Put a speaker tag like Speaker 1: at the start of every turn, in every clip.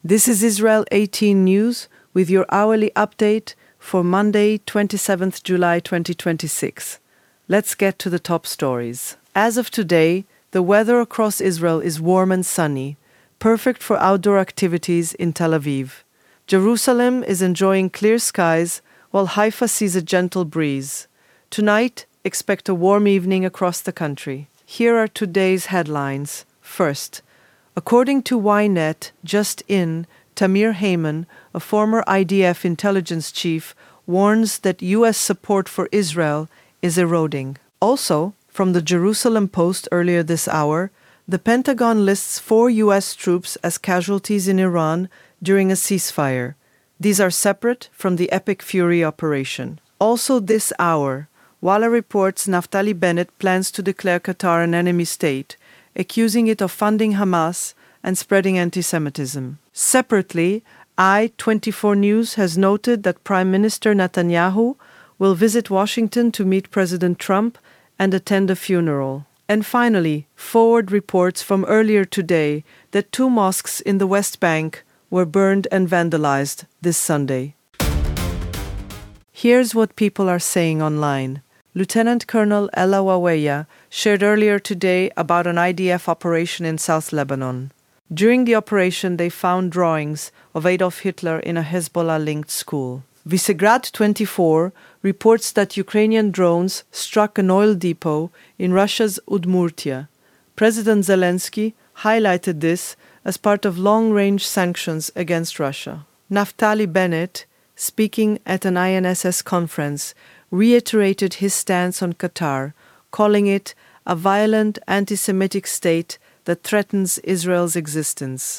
Speaker 1: This is Israel 18 News with your hourly update for Monday, 27th July 2026. Let's get to the top stories. As of today, the weather across Israel is warm and sunny, perfect for outdoor activities in Tel Aviv. Jerusalem is enjoying clear skies, while Haifa sees a gentle breeze. Tonight, expect a warm evening across the country. Here are today's headlines. First, according to Ynet, just in, Tamir Heyman, a former IDF intelligence chief, warns that U.S. support for Israel is eroding. Also, from the Jerusalem Post earlier this hour, the Pentagon lists 4 U.S. troops as casualties in Iran during a ceasefire. These are separate from the Epic Fury operation. Also this hour, Walla reports Naftali Bennett plans to declare Qatar an enemy state, accusing it of funding Hamas and spreading anti-Semitism. Separately, I-24 News has noted that Prime Minister Netanyahu will visit Washington to meet President Trump and attend a funeral. And finally, Forward reports from earlier today that 2 mosques in the West Bank were burned and vandalized this Sunday. Here's what people are saying online. Lieutenant Colonel Ella Waweya shared earlier today about an IDF operation in South Lebanon. During the operation, they found drawings of Adolf Hitler in a Hezbollah-linked school. Visegrad 24 reports that Ukrainian drones struck an oil depot in Russia's Udmurtia. President Zelensky highlighted this as part of long-range sanctions against Russia. Naftali Bennett, speaking at an INSS conference, reiterated his stance on Qatar, calling it a violent anti-Semitic state that threatens Israel's existence.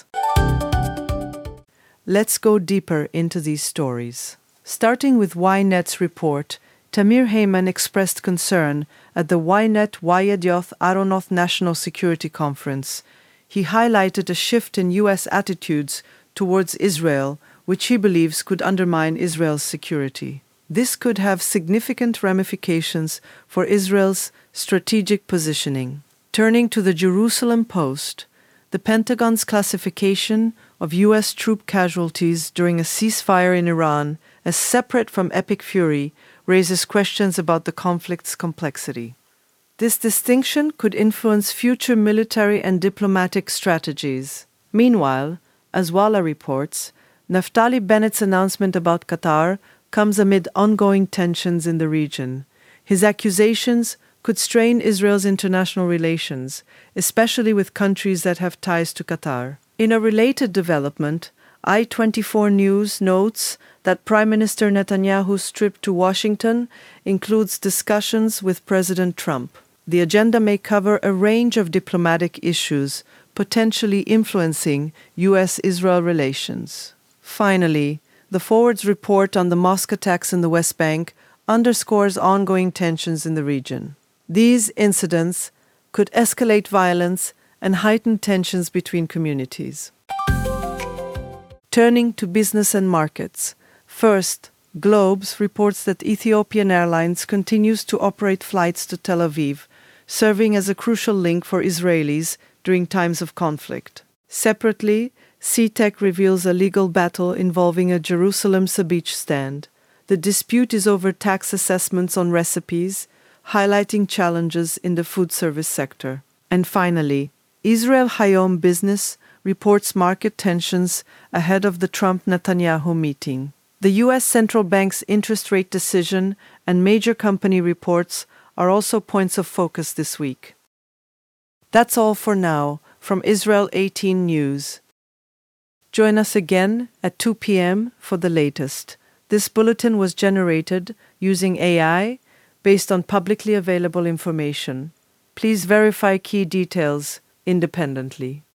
Speaker 1: Let's go deeper into these stories. Starting with Ynet's report, Tamir Heyman expressed concern at the Ynet Yedioth Aharonoth National Security Conference. He highlighted a shift in U.S. attitudes towards Israel, which he believes could undermine Israel's security. This could have significant ramifications for Israel's strategic positioning. Turning to the Jerusalem Post, the Pentagon's classification of U.S. troop casualties during a ceasefire in Iran as separate from Epic Fury raises questions about the conflict's complexity. This distinction could influence future military and diplomatic strategies. Meanwhile, as Walla reports, Naftali Bennett's announcement about Qatar comes amid ongoing tensions in the region. His accusations could strain Israel's international relations, especially with countries that have ties to Qatar. In a related development, I-24 News notes that Prime Minister Netanyahu's trip to Washington includes discussions with President Trump. The agenda may cover a range of diplomatic issues, potentially influencing U.S.-Israel relations. Finally, the Forward's report on the mosque attacks in the West Bank underscores ongoing tensions in the region. These incidents could escalate violence and heighten tensions between communities. Turning to business and markets. First, Globes reports that Ethiopian Airlines continues to operate flights to Tel Aviv, serving as a crucial link for Israelis during times of conflict. Separately, SeaTech reveals a legal battle involving a Jerusalem Sabich stand. The dispute is over tax assessments on recipes, highlighting challenges in the food service sector. And finally, Israel Hayom Business reports market tensions ahead of the Trump-Netanyahu meeting. The U.S. Central Bank's interest rate decision and major company reports are also points of focus this week. That's all for now from Israel 18 News. Join us again at 2 p.m. for the latest. This bulletin was generated using AI based on publicly available information. Please verify key details independently.